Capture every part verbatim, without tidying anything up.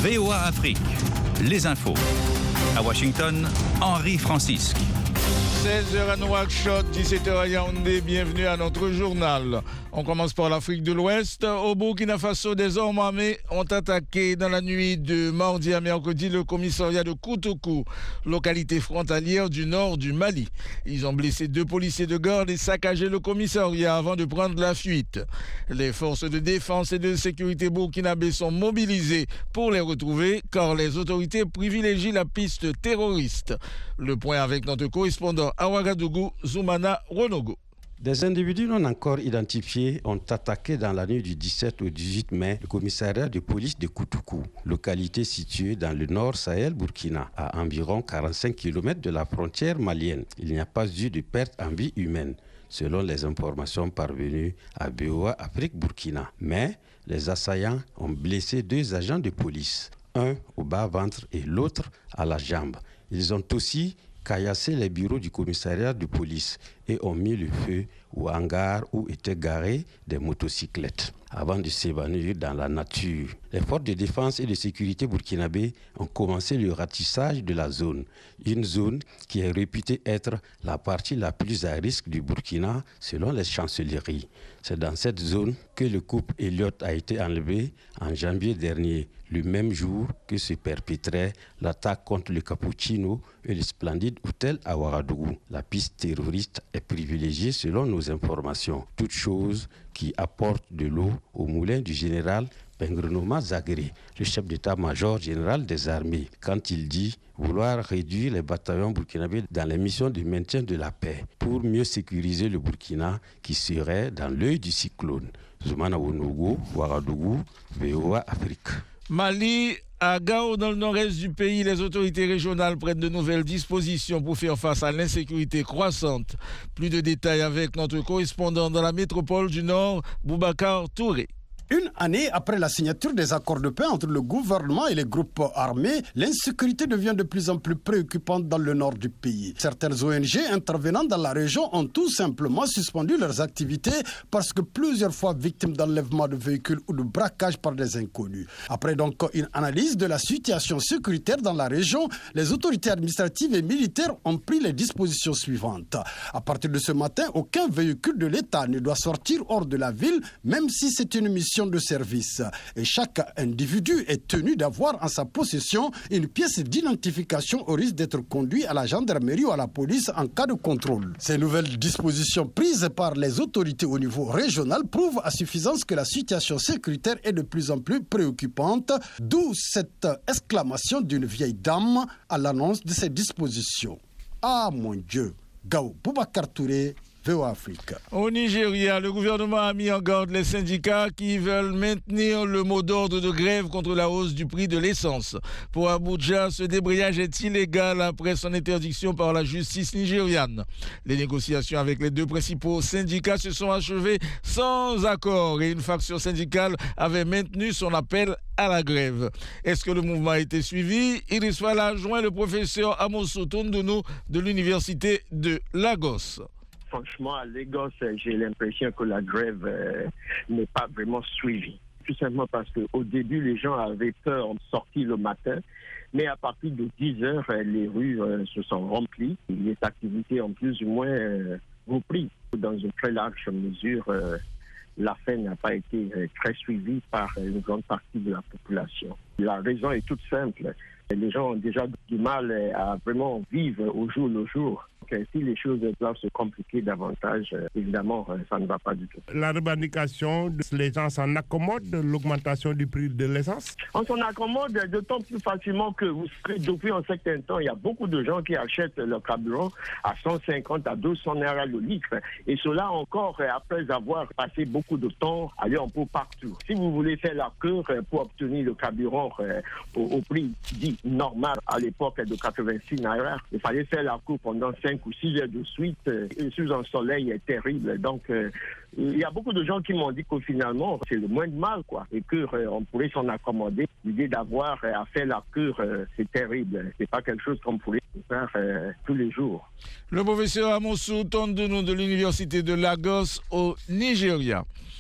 V O A Afrique, les infos. À Washington, Henri Francisque. seize heures à Nouakchott, dix-sept heures à Yaoundé, bienvenue à notre journal. On commence par l'Afrique de l'Ouest. Au Burkina Faso, des hommes armés ont attaqué dans la nuit de mardi à mercredi le commissariat de Koutoukou, localité frontalière du nord du Mali. Ils ont blessé deux policiers de garde et saccagé le commissariat avant de prendre la fuite. Les forces de défense et de sécurité burkinabées sont mobilisées pour les retrouver car les autorités privilégient la piste terroriste. Le point avec notre correspondant à Ouagadougou, Zoumana Ronogo. Des individus non encore identifiés ont attaqué dans la nuit du dix-sept au dix-huit mai le commissariat de police de Koutoukou, localité située dans le nord Sahel Burkina, à environ quarante-cinq kilomètres de la frontière malienne. Il n'y a pas eu de perte en vie humaine, selon les informations parvenues à V O A Afrique Burkina. Mais les assaillants ont blessé deux agents de police, un au bas-ventre et l'autre à la jambe. Ils ont aussi caillassé les bureaux du commissariat de police et ont mis le feu au hangar où étaient garées des motocyclettes avant de s'évanouir dans la nature. Les forces de défense et de sécurité burkinabées ont commencé le ratissage de la zone, une zone qui est réputée être la partie la plus à risque du Burkina selon les chancelleries. C'est dans cette zone que le couple Elliott a été enlevé en janvier dernier, le même jour que se perpétrait l'attaque contre le Cappuccino et le splendide hôtel à Ouagadougou. La piste terroriste est privilégiée selon nos informations, toute chose qui apporte de l'eau au moulin du général Pengrenoma Zagré, le chef d'état-major général des armées, quand il dit vouloir réduire les bataillons burkinabés dans les missions de maintien de la paix pour mieux sécuriser le Burkina qui serait dans l'œil du cyclone. Zoumana Wonogo, Ouagadougou, V O A Afrique. Mali, à Gao, dans le nord-est du pays, les autorités régionales prennent de nouvelles dispositions pour faire face à l'insécurité croissante. Plus de détails avec notre correspondant dans la métropole du Nord, Boubacar Touré. Une année après la signature des accords de paix entre le gouvernement et les groupes armés, l'insécurité devient de plus en plus préoccupante dans le nord du pays. Certaines O N G intervenant dans la région ont tout simplement suspendu leurs activités parce que plusieurs fois victimes d'enlèvement de véhicules ou de braquage par des inconnus. Après donc une analyse de la situation sécuritaire dans la région, les autorités administratives et militaires ont pris les dispositions suivantes. À partir de ce matin, aucun véhicule de l'État ne doit sortir hors de la ville, même si c'est une mission de service. Et chaque individu est tenu d'avoir en sa possession une pièce d'identification au risque d'être conduit à la gendarmerie ou à la police en cas de contrôle. Ces nouvelles dispositions prises par les autorités au niveau régional prouvent à suffisance que la situation sécuritaire est de plus en plus préoccupante, d'où cette exclamation d'une vieille dame à l'annonce de ces dispositions. Ah mon Dieu, Gao Boubacar Touré, V O A Afrique. Au Nigeria, le gouvernement a mis en garde les syndicats qui veulent maintenir le mot d'ordre de grève contre la hausse du prix de l'essence. Pour Abuja, ce débrayage est illégal après son interdiction par la justice nigériane. Les négociations avec les deux principaux syndicats se sont achevées sans accord et une faction syndicale avait maintenu son appel à la grève. Est-ce que le mouvement a été suivi? Iris Fala a joint le professeur Amosu Tondounou de l'université de Lagos. Franchement, à Lagos, j'ai l'impression que la grève euh, n'est pas vraiment suivie. Tout simplement parce qu'au début, les gens avaient peur de sortir le matin. Mais à partir de dix heures, les rues euh, se sont remplies. Les activités ont plus ou moins euh, repris. Dans une très large mesure, euh, l'affaire n'a pas été euh, très suivie par une grande partie de la population. La raison est toute simple. Les gens ont déjà du mal à vraiment vivre au jour le jour. Si les choses doivent se compliquer davantage, évidemment, ça ne va pas du tout. La revendication, les gens s'en accommodent de l'augmentation du prix de l'essence? On s'en accommode d'autant plus facilement que vous savez, depuis un certain temps, il y a beaucoup de gens qui achètent leur carburant à cent cinquante à deux cents naira le litre. Et cela encore après avoir passé beaucoup de temps à aller un peu partout. Si vous voulez faire la queue pour obtenir le carburant au, au prix dit normal à l'époque de quatre-vingt-six naira, il fallait faire la queue pendant cinq ou six heures de suite euh, sous un soleil terrible. Donc, euh, il y a beaucoup de gens qui m'ont dit que finalement, c'est le moins de mal, quoi, et qu'on euh, pourrait s'en accommoder. L'idée d'avoir euh, à faire la cure, euh, c'est terrible. C'est pas quelque chose qu'on pourrait faire euh, tous les jours. Le professeur Amosu Tondounou de l'université de Lagos au Nigeria.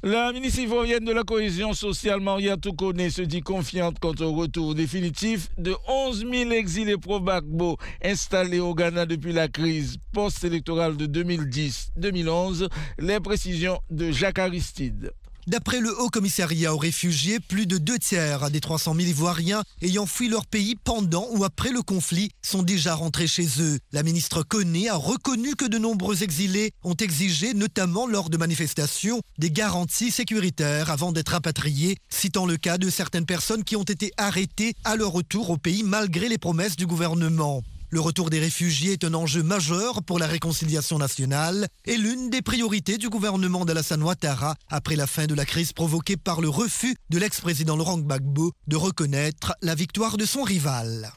La ministre ivoirienne de la cohésion sociale, Maria Toukone, se dit confiante quant au retour définitif de onze mille exilés pro-Gbagbo installés au Ghana depuis la crise post-électorale de deux mille dix deux mille onze. Les précisions de Jacques Aristide. D'après le Haut Commissariat aux réfugiés, plus de deux tiers des trois cent mille Ivoiriens ayant fui leur pays pendant ou après le conflit sont déjà rentrés chez eux. La ministre Koné a reconnu que de nombreux exilés ont exigé, notamment lors de manifestations, des garanties sécuritaires avant d'être rapatriés, citant le cas de certaines personnes qui ont été arrêtées à leur retour au pays malgré les promesses du gouvernement. Le retour des réfugiés est un enjeu majeur pour la réconciliation nationale et l'une des priorités du gouvernement d'Alassane Ouattara après la fin de la crise provoquée par le refus de l'ex-président Laurent Gbagbo de reconnaître la victoire de son rival.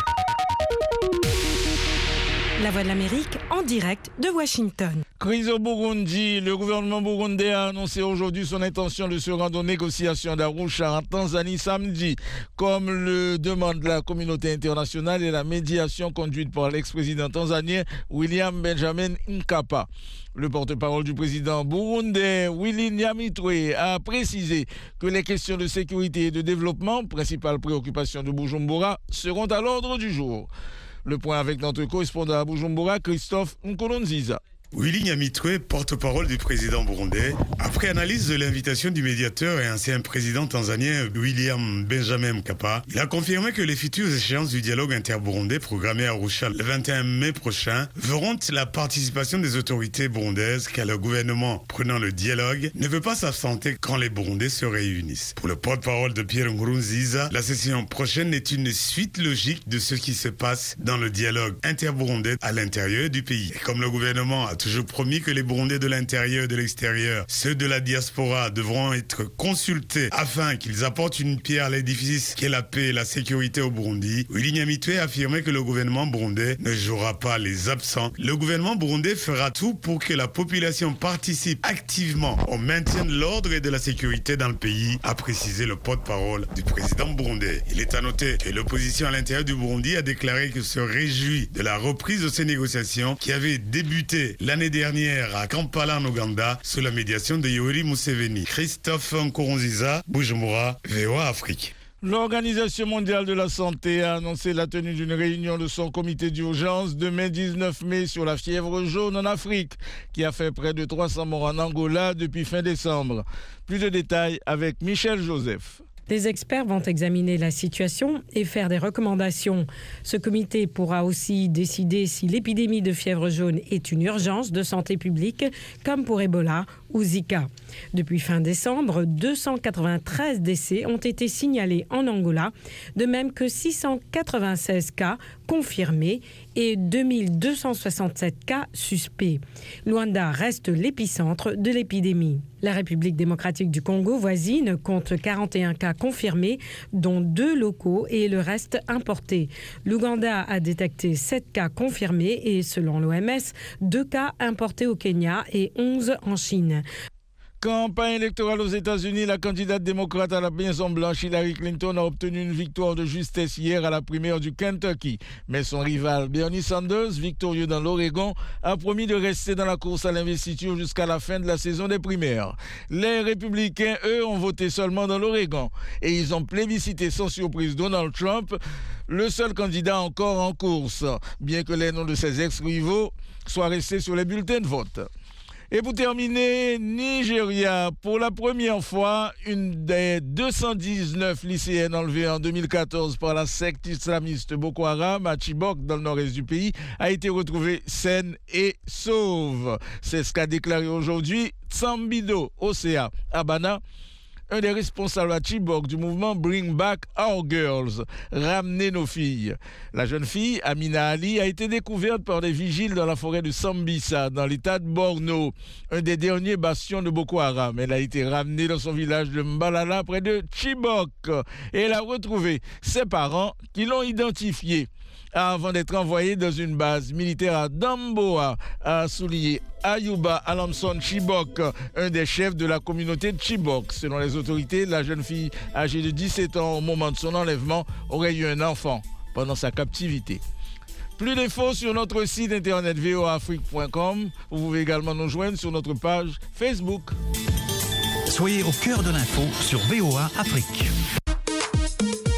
La Voix de l'Amérique en direct de Washington. Crise au Burundi. Le gouvernement burundais a annoncé aujourd'hui son intention de se rendre aux négociations d'Arusha en Tanzanie samedi, comme le demande la communauté internationale et la médiation conduite par l'ex-président tanzanien William Benjamin Mkapa. Le porte-parole du président burundais, Willy Nyamitwe, a précisé que les questions de sécurité et de développement, principales préoccupations de Bujumbura, seront à l'ordre du jour. Le point avec notre correspondant à Bujumbura, Christophe Nkolonziza. Willy Nyamitwe, porte-parole du président burundais, après analyse de l'invitation du médiateur et ancien président tanzanien William Benjamin Mkapa, il a confirmé que les futures échéances du dialogue interburundais programmées à Arusha le vingt et un mai prochain verront la participation des autorités burundaises car le gouvernement prenant le dialogue ne veut pas s'absenter quand les Burundais se réunissent. Pour le porte-parole de Pierre Nkurunziza, la session prochaine est une suite logique de ce qui se passe dans le dialogue interburundais à l'intérieur du pays. Et comme le gouvernement a toujours promis que les Burundais de l'intérieur et de l'extérieur, ceux de la diaspora, devront être consultés afin qu'ils apportent une pierre à l'édifice qu'est la paix et la sécurité au Burundi, Willy Nyamitwe a affirmé que le gouvernement burundais ne jouera pas les absents. Le gouvernement burundais fera tout pour que la population participe activement au maintien de l'ordre et de la sécurité dans le pays, a précisé le porte-parole du président burundais. Il est à noter que l'opposition à l'intérieur du Burundi a déclaré qu'elle se réjouit de la reprise de ces négociations qui avaient débuté l'année dernière à Kampala en Ouganda sous la médiation de Yoweri Museveni. Christophe Nkurunziza, Bujumbura, V O A Afrique. L'Organisation mondiale de la santé a annoncé la tenue d'une réunion de son comité d'urgence demain dix-neuf mai sur la fièvre jaune en Afrique, qui a fait près de trois cents morts en Angola depuis fin décembre. Plus de détails avec Michel Joseph. Les experts vont examiner la situation et faire des recommandations. Ce comité pourra aussi décider si l'épidémie de fièvre jaune est une urgence de santé publique, comme pour Ebola ou Zika. Depuis fin décembre, deux cent quatre-vingt-treize décès ont été signalés en Angola, de même que six cent quatre-vingt-seize cas confirmés et deux mille deux cent soixante-sept cas suspects. Luanda reste l'épicentre de l'épidémie. La République démocratique du Congo voisine compte quarante et un cas confirmés, dont deux locaux et le reste importés. L'Ouganda a détecté sept cas confirmés et, selon l'O M S, deux cas importés au Kenya et onze en Chine. Campagne électorale aux États-Unis, la candidate démocrate à la Maison-Blanche, Hillary Clinton, a obtenu une victoire de justesse hier à la primaire du Kentucky. Mais son rival Bernie Sanders, victorieux dans l'Oregon, a promis de rester dans la course à l'investiture jusqu'à la fin de la saison des primaires. Les républicains, eux, ont voté seulement dans l'Oregon et ils ont plébiscité sans surprise Donald Trump, le seul candidat encore en course, bien que les noms de ses ex-rivaux soient restés sur les bulletins de vote. Et pour terminer, Nigeria, pour la première fois, une des deux cent dix-neuf lycéennes enlevées en deux mille quatorze par la secte islamiste Boko Haram à Chibok, dans le nord-est du pays, a été retrouvée saine et sauve. C'est ce qu'a déclaré aujourd'hui Tsambido Osea Abana, un des responsables à Chibok du mouvement Bring Back Our Girls, ramener nos filles. La jeune fille, Amina Ali, a été découverte par des vigiles dans la forêt de Sambisa, dans l'état de Borno, un des derniers bastions de Boko Haram. Elle a été ramenée dans son village de Mbalala, près de Chibok, et elle a retrouvé ses parents qui l'ont identifiée avant d'être envoyée dans une base militaire à Damboa, a souligné Ayuba Alamson Chibok, un des chefs de la communauté de Chibok. Selon les autorités, la jeune fille âgée de dix-sept ans au moment de son enlèvement aurait eu un enfant pendant sa captivité. Plus d'infos sur notre site internet v o a afrique point com. Vous pouvez également nous joindre sur notre page Facebook. Soyez au cœur de l'info sur V O A Afrique.